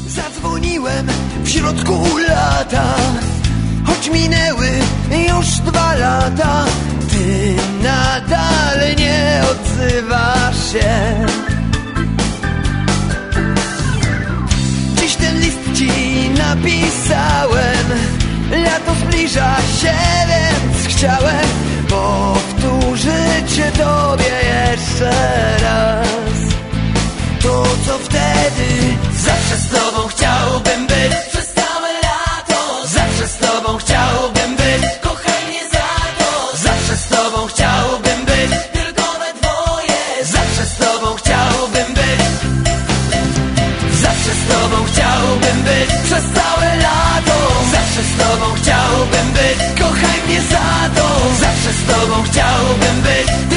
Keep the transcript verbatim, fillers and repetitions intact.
Zadzwoniłem w środku lata, choć minęły już dwa lata. Ty nadal nie odzywasz się. Dziś ten list ci napisałem. Lato zbliża się, więc chciałem powtórzyć się tobie jeszcze raz. To co wtedy, zawsze z tobą chciałbym być. Przez całe lato, zawsze z tobą chciałbym być. Kochaj mnie za to, zawsze z tobą chciałbym być. Tylko we dwoje, zawsze z tobą chciałbym być. Zawsze z tobą chciałbym być. Przez całe lato, zawsze z tobą chciałbym być. Kochaj mnie za to, zawsze z tobą chciałbym być.